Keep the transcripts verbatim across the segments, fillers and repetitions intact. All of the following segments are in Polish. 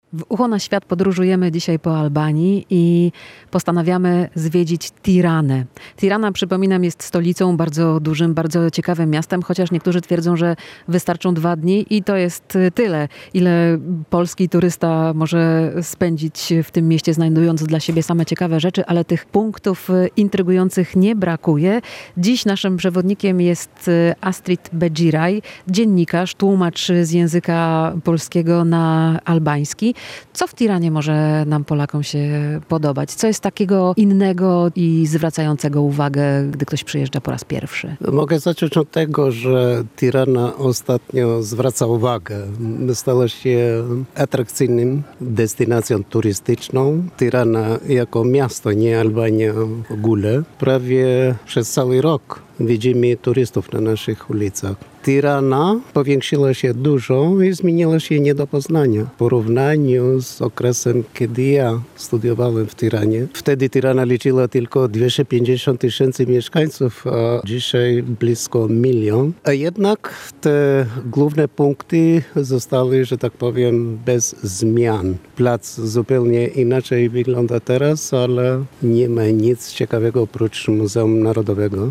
W Ucho na świat podróżujemy dzisiaj po Albanii i postanawiamy zwiedzić Tiranę. Tirana, przypominam, jest stolicą, bardzo dużym, bardzo ciekawym miastem, chociaż niektórzy twierdzą, że wystarczą dwa dni i to jest tyle, ile polski turysta może spędzić w tym mieście, znajdując dla siebie same ciekawe rzeczy, ale tych punktów intrygujących nie brakuje. Dziś naszym przewodnikiem jest Astrid Begiraj, dziennikarz, tłumacz z języka polskiego na albański. Co w Tiranie może nam, Polakom, się podobać? Co jest takiego innego i zwracającego uwagę, gdy ktoś przyjeżdża po raz pierwszy? Mogę zacząć od tego, że Tirana ostatnio zwraca uwagę. Stała się atrakcyjnym destynacją turystyczną. Tirana jako miasto, nie Albania w ogóle, prawie przez cały rok widzimy turystów na naszych ulicach. Tirana powiększyła się dużo i zmieniła się nie do poznania. W porównaniu z okresem, kiedy ja studiowałem w Tiranie. Wtedy Tirana liczyła tylko dwieście pięćdziesiąt tysięcy mieszkańców, a dzisiaj blisko milion. A jednak te główne punkty zostały, że tak powiem, bez zmian. Plac zupełnie inaczej wygląda teraz, ale nie ma nic ciekawego oprócz Muzeum Narodowego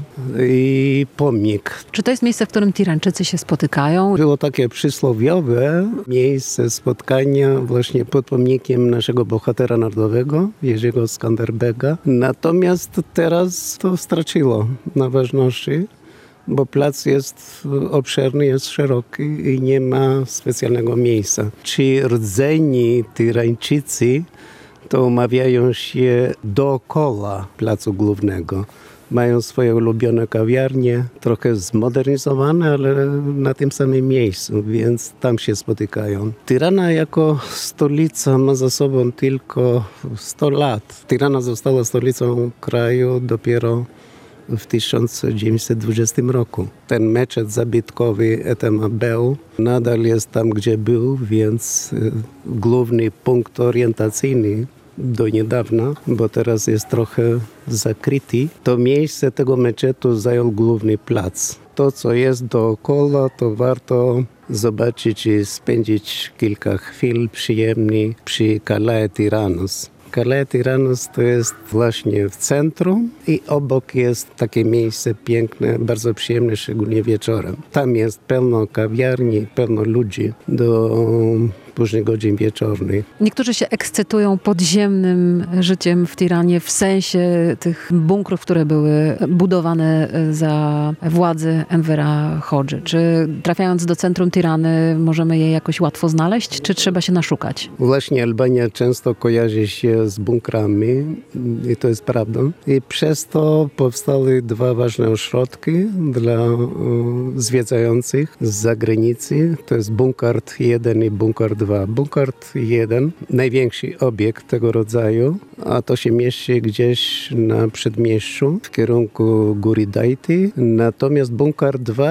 i pomnik. Czy to jest miejsce, w którym Tirańczycy się spotykają? Było takie przysłowiowe miejsce spotkania właśnie pod pomnikiem naszego bohatera narodowego, Jerzego Skanderbega. Natomiast teraz to straciło na ważności, bo plac jest obszerny, jest szeroki i nie ma specjalnego miejsca. Ci rdzeni Tirańczycy to umawiają się dookoła placu głównego. Mają swoje ulubione kawiarnie, trochę zmodernizowane, ale na tym samym miejscu, więc tam się spotykają. Tirana jako stolica ma za sobą tylko sto lat. Tirana została stolicą kraju dopiero w tysiąc dziewięćset dwudziestym roku. Ten meczet zabytkowy Ethem Abeu nadal jest tam, gdzie był, więc główny punkt orientacyjny do niedawna, bo teraz jest trochę zakryty, to miejsce tego meczetu zajął główny plac. To, co jest dookoła, to warto zobaczyć i spędzić kilka chwil przyjemnych przy Calae Tiranos. Calae Tiranos to jest właśnie w centrum i obok jest takie miejsce piękne, bardzo przyjemne, szczególnie wieczorem. Tam jest pełno kawiarni, pełno ludzi do późnych godzin wieczornych. Niektórzy się ekscytują podziemnym życiem w Tiranie w sensie tych bunkrów, które były budowane za władzy Envera Hodży. Czy trafiając do centrum Tirany możemy je jakoś łatwo znaleźć, czy trzeba się naszukać? Właśnie Albania często kojarzy się z bunkrami i to jest prawdą. I przez to powstały dwa ważne ośrodki dla uh, zwiedzających z zagranicy. To jest Bunkart jeden i Bunkart dwa. Bunkart jeden, największy obiekt tego rodzaju, a to się mieści gdzieś na przedmieściu w kierunku Góry Dajty. Natomiast Bunkart dwa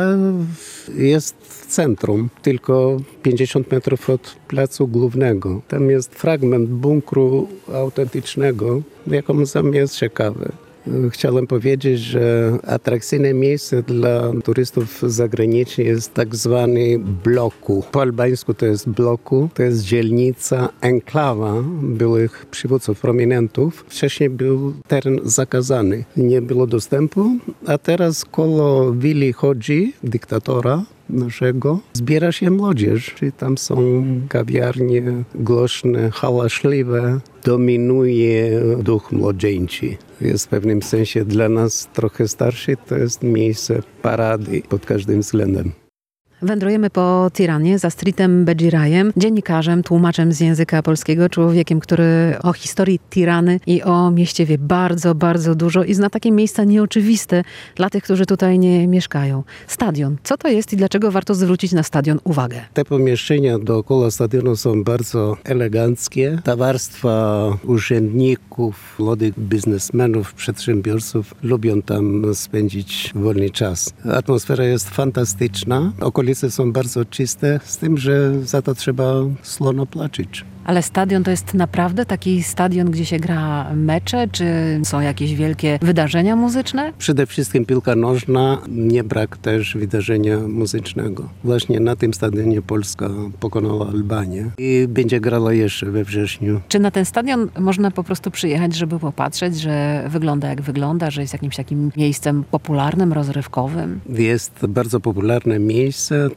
jest w centrum, tylko pięćdziesiąt metrów od placu głównego. Tam jest fragment bunkru autentycznego, jako muzeum jest ciekawe. Chciałem powiedzieć, że atrakcyjne miejsce dla turystów zagranicznych jest tak zwany bloku. Po albańsku to jest bloku, to jest dzielnica, enklawa byłych przywódców, prominentów. Wcześniej był teren zakazany, nie było dostępu, a teraz koło willi Hodży, dyktatora naszego, zbiera się młodzież. Czyli tam są kawiarnie głośne, hałaśliwe, dominuje duch młodzieńczy. Jest w pewnym sensie dla nas trochę starszy, to jest miejsce parady pod każdym względem. Wędrujemy po Tiranie z Astridem Begirajem, dziennikarzem, tłumaczem z języka polskiego, człowiekiem, który o historii Tirany i o mieście wie bardzo, bardzo dużo i zna takie miejsca nieoczywiste dla tych, którzy tutaj nie mieszkają. Stadion. Co to jest i dlaczego warto zwrócić na stadion uwagę? Te pomieszczenia dookoła stadionu są bardzo eleganckie. Ta warstwa urzędników, młodych biznesmenów, przedsiębiorców lubią tam spędzić wolny czas. Atmosfera jest fantastyczna. Okolice są bardzo czyste, z tym, że za to trzeba słono płacić. Ale stadion to jest naprawdę taki stadion, gdzie się gra mecze, czy są jakieś wielkie wydarzenia muzyczne? Przede wszystkim piłka nożna, nie brak też wydarzenia muzycznego. Właśnie na tym stadionie Polska pokonała Albanię i będzie grała jeszcze we wrześniu. Czy na ten stadion można po prostu przyjechać, żeby popatrzeć, że wygląda jak wygląda, że jest jakimś takim miejscem popularnym, rozrywkowym? Jest bardzo popularne miejsce,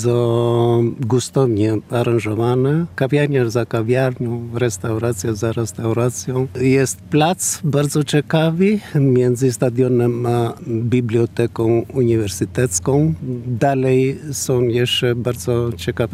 bardzo gustownie aranżowane. Kawiarnia za kawiarnią, restauracja za restauracją. Jest plac bardzo ciekawy między stadionem a biblioteką uniwersytecką. Dalej są jeszcze bardzo ciekawe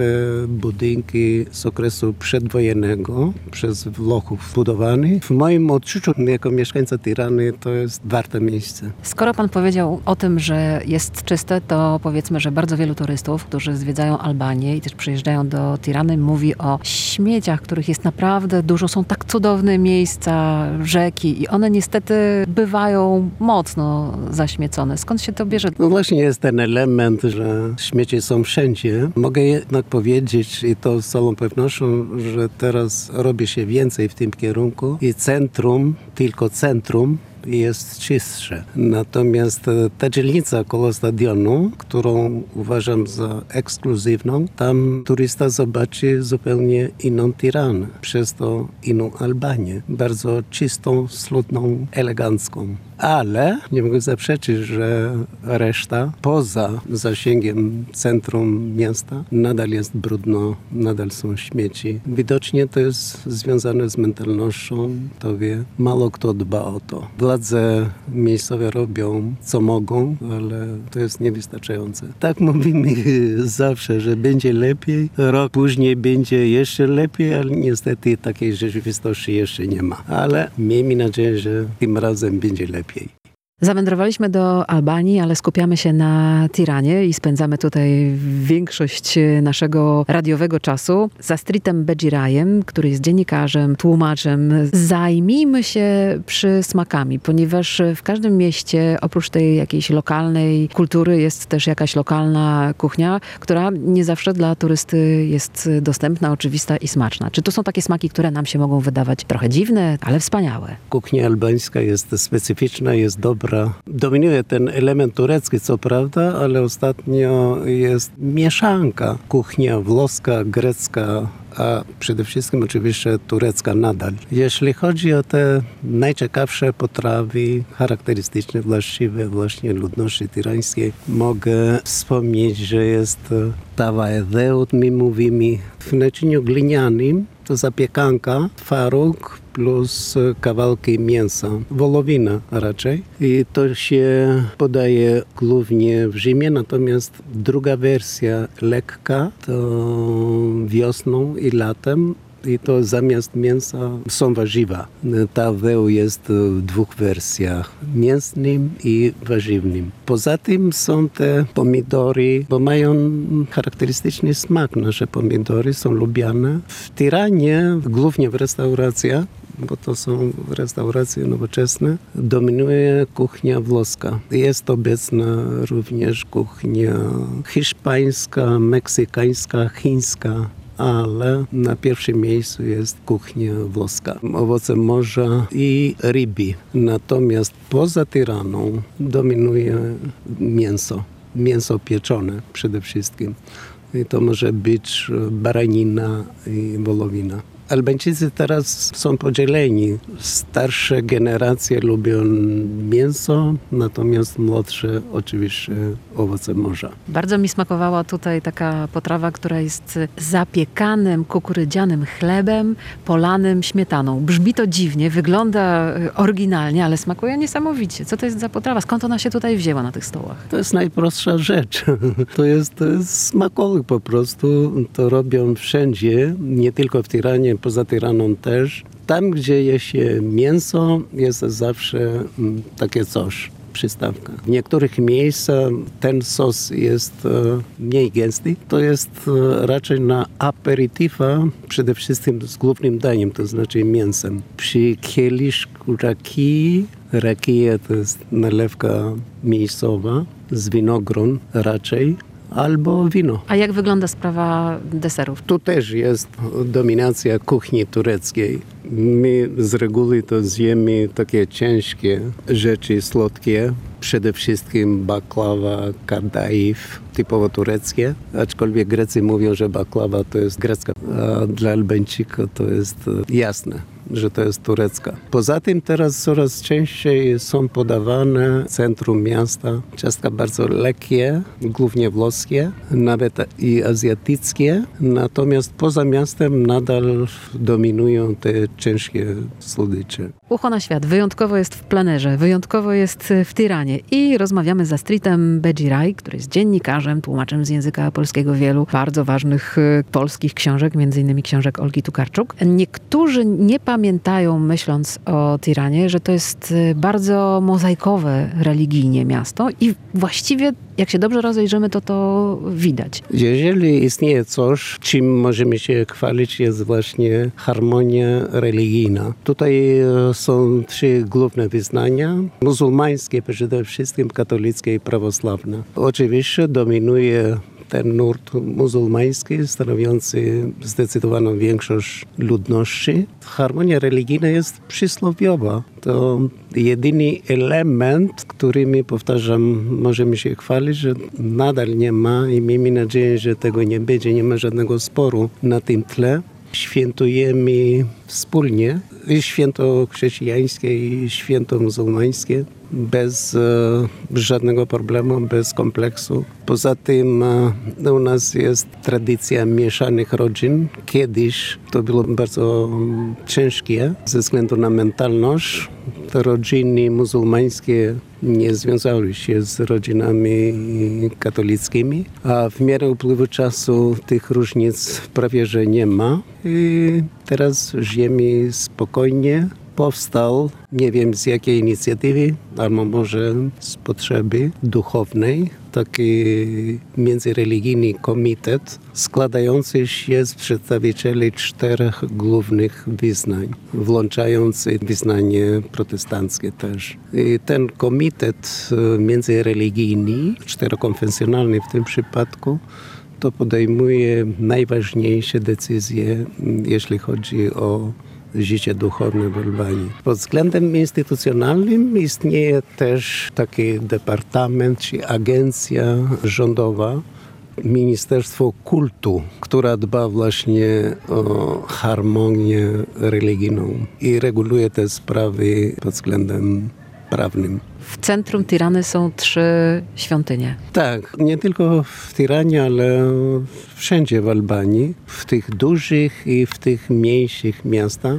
budynki z okresu przedwojennego, przez Włochów budowany. W moim odczuciu jako mieszkańca Tirany to jest warte miejsce. Skoro pan powiedział o tym, że jest czyste, to powiedzmy, że bardzo wielu turystów, którzy zwiedzają Albanię i też przyjeżdżają do Tirany, mówi o śmieciach, których jest naprawdę dużo. Są tak cudowne miejsca, rzeki i one niestety bywają mocno zaśmiecone. Skąd się to bierze? No właśnie jest ten element, że śmieci są wszędzie. Mogę jednak powiedzieć i to z całą pewnością, że teraz robi się więcej w tym kierunku i centrum, tylko centrum jest czystsze. Natomiast ta dzielnica koło stadionu, którą uważam za ekskluzywną, tam turysta zobaczy zupełnie inną Tiranę, przez to inną Albanię. Bardzo czystą, schludną, elegancką. Ale nie mogę zaprzeczyć, że reszta poza zasięgiem centrum miasta nadal jest brudno, nadal są śmieci. Widocznie to jest związane z mentalnością, to wie, mało kto dba o to. Władze miejscowe robią co mogą, ale to jest niewystarczające. Tak mówimy zawsze, że będzie lepiej, rok później będzie jeszcze lepiej, ale niestety takiej rzeczywistości jeszcze nie ma. Ale miejmy nadzieję, że tym razem będzie lepiej. Zawędrowaliśmy do Albanii, ale skupiamy się na Tiranie i spędzamy tutaj większość naszego radiowego czasu z Astritem Beđirajem, który jest dziennikarzem, tłumaczem. Zajmijmy się przysmakami, ponieważ w każdym mieście oprócz tej jakiejś lokalnej kultury jest też jakaś lokalna kuchnia, która nie zawsze dla turysty jest dostępna, oczywista i smaczna. Czy to są takie smaki, które nam się mogą wydawać trochę dziwne, ale wspaniałe? Kuchnia albańska jest specyficzna, jest dobra. Dominuje ten element turecki, co prawda, ale ostatnio jest mieszanka. Kuchnia włoska, grecka, a przede wszystkim oczywiście turecka nadal. Jeśli chodzi o te najciekawsze potrawy charakterystyczne, właściwe właśnie ludności tirańskiej, mogę wspomnieć, że jest tava edeut, my mówimy w naczyniu glinianym, to zapiekanka, twaróg plus kawałki mięsa, wołowina raczej. I to się podaje głównie w Rzymie, natomiast druga wersja lekka to wiosną i latem. I to zamiast mięsa są warzywa. Tawę jest w dwóch wersjach, mięsnym i warzywnym. Poza tym są te pomidory, bo mają charakterystyczny smak. Nasze pomidory są lubiane. W Tiranie, głównie w restauracjach, bo to są restauracje nowoczesne, dominuje kuchnia włoska. Jest obecna również kuchnia hiszpańska, meksykańska, chińska, ale na pierwszym miejscu jest kuchnia włoska. Owoce morza i ryby. Natomiast poza Tiraną dominuje mięso. Mięso pieczone przede wszystkim. I to może być baranina i wołowina. Albańczycy teraz są podzieleni. Starsze generacje lubią mięso, natomiast młodsze oczywiście owoce morza. Bardzo mi smakowała tutaj taka potrawa, która jest zapiekanym kukurydzianym chlebem, polanym śmietaną. Brzmi to dziwnie, wygląda oryginalnie, ale smakuje niesamowicie. Co to jest za potrawa? Skąd ona się tutaj wzięła na tych stołach? To jest najprostsza rzecz. To jest, to jest smakołyk po prostu. To robią wszędzie, nie tylko w Tiranie, poza Tiraną też. Tam, gdzie je się mięso, jest zawsze takie coś, przystawka. W niektórych miejscach ten sos jest mniej gęsty. To jest raczej na aperitifa, przede wszystkim z głównym daniem, to znaczy mięsem. Przy kieliszku rakii, rakija to jest nalewka miejscowa z winogron raczej, albo wino. A jak wygląda sprawa deserów? Tu też jest dominacja kuchni tureckiej. My z reguły to zjemy takie ciężkie rzeczy słodkie, przede wszystkim baklawa, kadayif, typowo tureckie, aczkolwiek Grecy mówią, że baklawa to jest grecka, a dla Albańczyka to jest jasne, że to jest turecka. Poza tym teraz coraz częściej są podawane w centrum miasta ciastka bardzo lekkie, głównie włoskie, nawet i azjatyckie, natomiast poza miastem nadal dominują te ciężkie słodycze. Ucho na świat wyjątkowo jest w plenerze, wyjątkowo jest w Tiranie i rozmawiamy z Astritem Begiraj, który jest dziennikarzem, tłumaczem z języka polskiego wielu bardzo ważnych polskich książek, między innymi książek Olgi Tokarczuk. Niektórzy nie pamiętają, myśląc o Tiranie, że to jest bardzo mozaikowe religijnie miasto i właściwie jak się dobrze rozejrzymy, to to widać. Jeżeli istnieje coś, czym możemy się chwalić, jest właśnie harmonia religijna. Tutaj są trzy główne wyznania. Muzułmańskie przede wszystkim, katolickie i prawosławne. Oczywiście dominuje ten nurt muzułmański, stanowiący zdecydowaną większość ludności. Harmonia religijna jest przysłowiowa. To jedyny element, którymi, powtarzam, możemy się chwalić, że nadal nie ma i miejmy nadzieję, że tego nie będzie, nie ma żadnego sporu na tym tle. Świętujemy wspólnie i święto chrześcijańskie i święto muzułmańskie bez e, żadnego problemu, bez kompleksu. Poza tym e, u nas jest tradycja mieszanych rodzin. Kiedyś to było bardzo ciężkie ze względu na mentalność. Te rodziny muzułmańskie nie związały się z rodzinami katolickimi, a w miarę upływu czasu tych różnic prawie że nie ma. I teraz żyjemy spokojnie. Powstał, nie wiem z jakiej inicjatywy, albo może z potrzeby duchownej, taki międzyreligijny komitet składający się z przedstawicieli czterech głównych wyznań, włączający wyznanie protestanckie też. I ten komitet międzyreligijny, czterokonfesjonalny w tym przypadku, to podejmuje najważniejsze decyzje, jeśli chodzi o życie duchowne w Albanii. Pod względem instytucjonalnym istnieje też taki departament czy agencja rządowa, Ministerstwo Kultu, która dba właśnie o harmonię religijną i reguluje te sprawy pod względem prawnym. W centrum Tirany są trzy świątynie. Tak, nie tylko w Tiranie, ale wszędzie w Albanii, w tych dużych i w tych mniejszych miastach.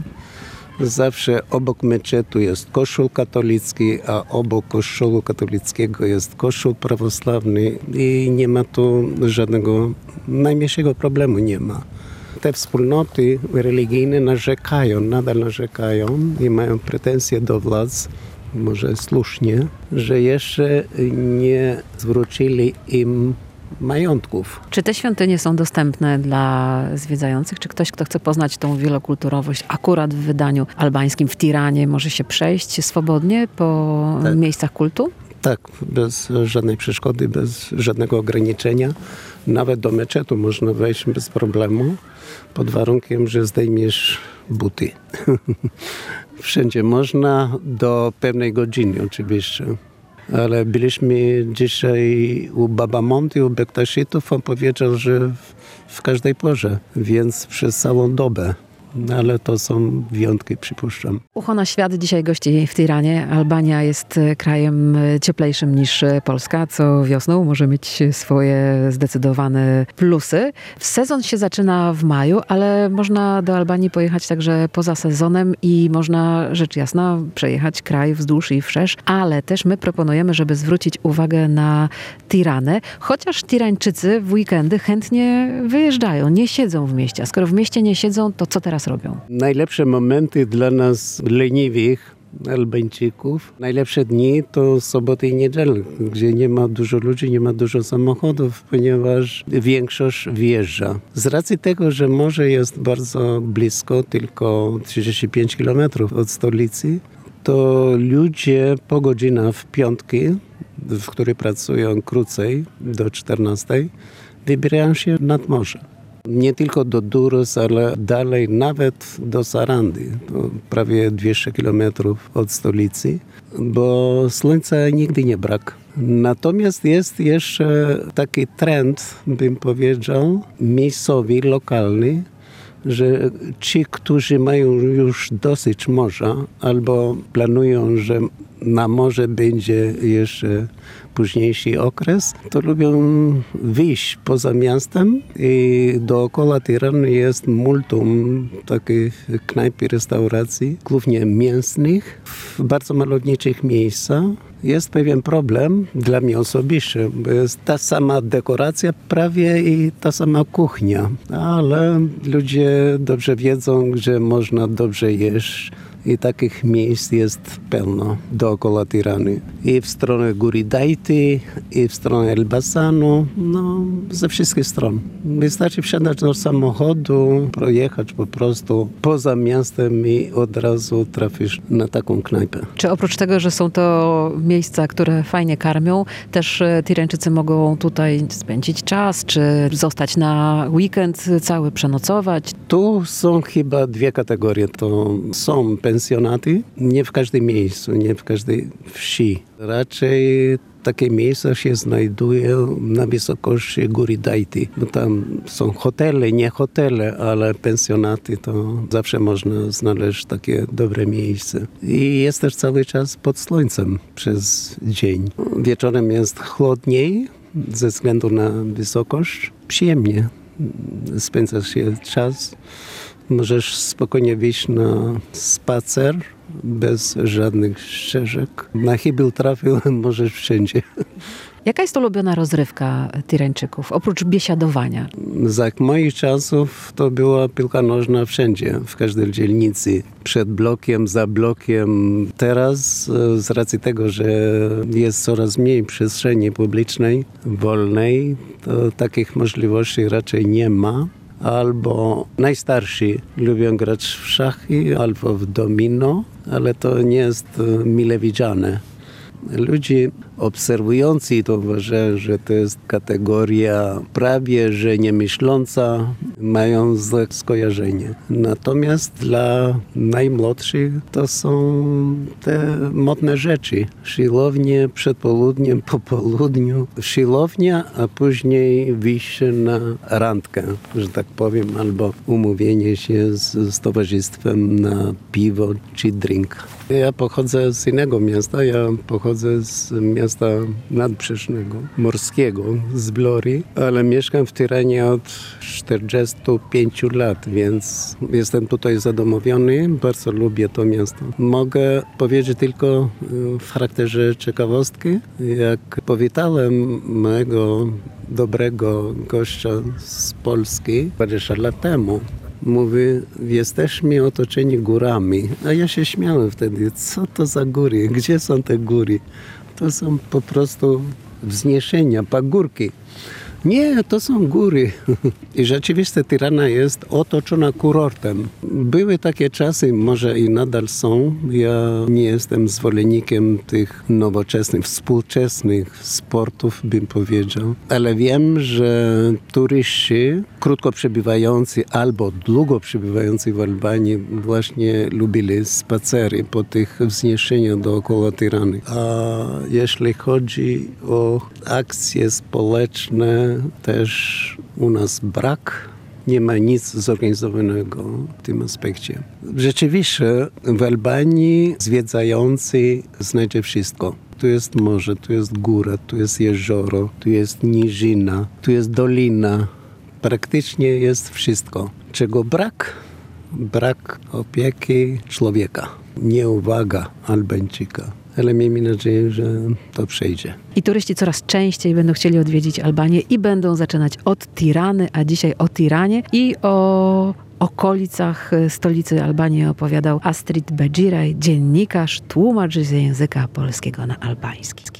Zawsze obok meczetu jest kościół katolicki, a obok kościoła katolickiego jest kościół prawosławny i nie ma tu żadnego, najmniejszego problemu nie ma. Te wspólnoty religijne narzekają, nadal narzekają i mają pretensje do władz, może słusznie, że jeszcze nie zwrócili im majątków. Czy te świątynie są dostępne dla zwiedzających? Czy ktoś, kto chce poznać tą wielokulturowość akurat w wydaniu albańskim w Tiranie, może się przejść swobodnie po tak. miejscach kultu? Tak, bez żadnej przeszkody, bez żadnego ograniczenia. Nawet do meczetu można wejść bez problemu, pod warunkiem, że zdejmiesz buty. Wszędzie można, do pewnej godziny oczywiście. Ale byliśmy dzisiaj u Baba Monty, u Bektaszitów. On powiedział, że w, w każdej porze, więc przez całą dobę. Ale to są wyjątki, przypuszczam. Ucho na świat dzisiaj gości w Tiranie. Albania jest krajem cieplejszym niż Polska, co wiosną może mieć swoje zdecydowane plusy. Sezon się zaczyna w maju, ale można do Albanii pojechać także poza sezonem i można, rzecz jasna, przejechać kraj wzdłuż i wszerz, ale też my proponujemy, żeby zwrócić uwagę na Tiranę, chociaż Tirańczycy w weekendy chętnie wyjeżdżają, nie siedzą w mieście. A skoro w mieście nie siedzą, to co teraz robią? Najlepsze momenty dla nas leniwych Albańczyków, najlepsze dni to soboty i niedziele, gdzie nie ma dużo ludzi, nie ma dużo samochodów, ponieważ większość wjeżdża. Z racji tego, że morze jest bardzo blisko, tylko trzydzieści pięć kilometrów od stolicy, to ludzie po godzinach w piątki w której pracują krócej, do czternastej, wybierają się nad morze. Nie tylko do Durrës, ale dalej nawet do Sarandy, to prawie dwieście kilometrów od stolicy, bo słońca nigdy nie brak. Natomiast jest jeszcze taki trend, bym powiedział, miejscowy, lokalny, że ci, którzy mają już dosyć morza albo planują, że na morze będzie jeszcze późniejszy okres, to lubią wyjść poza miastem i dookoła Tirany jest multum takich knajp i restauracji, głównie mięsnych, w bardzo malowniczych miejscach. Jest pewien problem dla mnie osobiście, bo jest ta sama dekoracja prawie i ta sama kuchnia, ale ludzie dobrze wiedzą, że można dobrze jeść. I takich miejsc jest pełno dookoła Tirany. I w stronę góry Dajty, i w stronę Elbasanu, no ze wszystkich stron. Wystarczy wsiadać do samochodu, projechać po prostu poza miastem i od razu trafisz na taką knajpę. Czy oprócz tego, że są to miejsca, które fajnie karmią, też Tirańczycy mogą tutaj spędzić czas, czy zostać na weekend cały, przenocować? Tu są chyba dwie kategorie. To są pensjonaty, nie w każdym miejscu, nie w każdej wsi. Raczej takie miejsca się znajdują na wysokości góry Dajty, bo tam są hotele, nie hotele, ale pensjonaty, to zawsze można znaleźć takie dobre miejsce. I jest też cały czas pod słońcem przez dzień. Wieczorem jest chłodniej ze względu na wysokość. Przyjemnie spędza się czas. Możesz spokojnie wyjść na spacer bez żadnych ścieżek. Na chybił trafił, możesz wszędzie. Jaka jest ulubiona rozrywka Tirańczyków, oprócz biesiadowania? Za moich czasów to była piłka nożna wszędzie, w każdej dzielnicy. Przed blokiem, za blokiem. Teraz z racji tego, że jest coraz mniej przestrzeni publicznej, wolnej, to takich możliwości raczej nie ma. Albo najstarsi lubią grać w szachy albo w domino, ale to nie jest mile widziane. Ludzie obserwujący to uważają, że to jest kategoria prawie że niemyśląca, mają złe skojarzenie. Natomiast dla najmłodszych to są te modne rzeczy. Siłownie przed południem, po południu. Siłownia, a później wyjście na randkę, że tak powiem, albo umówienie się z, z towarzystwem na piwo czy drink. Ja pochodzę z innego miasta, ja pochodzę z miasta nadbrzeżnego, morskiego, z Vlori, ale mieszkam w Tiranie od czterdziestu pięciu lat, więc jestem tutaj zadomowiony, bardzo lubię to miasto. Mogę powiedzieć tylko w charakterze ciekawostki, jak powitałem mojego dobrego gościa z Polski dwadzieścia lat temu. Mówi, jesteśmy otoczeni górami. A ja się śmiałem wtedy, co to za góry, gdzie są te góry? To są po prostu wzniesienia, pagórki. Nie, to są góry. I rzeczywiście Tirana jest otoczona kurortem. Były takie czasy, może i nadal są. Ja nie jestem zwolennikiem tych nowoczesnych, współczesnych sportów, bym powiedział. Ale wiem, że turyści krótko przebywający albo długo przebywający w Albanii właśnie lubili spacery po tych wzniesieniach dookoła Tirany. A jeśli chodzi o akcje społeczne, też u nas brak. Nie ma nic zorganizowanego w tym aspekcie. Rzeczywiście w Albanii zwiedzający znajdzie wszystko. Tu jest morze, tu jest góra, tu jest jezioro, tu jest niżyna, tu jest dolina. Praktycznie jest wszystko. Czego brak? Brak opieki człowieka. Nieuwaga Albańczyka. Ale miejmy nadzieję, że to przejdzie. I turyści coraz częściej będą chcieli odwiedzić Albanię i będą zaczynać od Tirany, a dzisiaj o Tiranie i o okolicach stolicy Albanii opowiadał Astrid Begiraj, dziennikarz, tłumacz z języka polskiego na albański.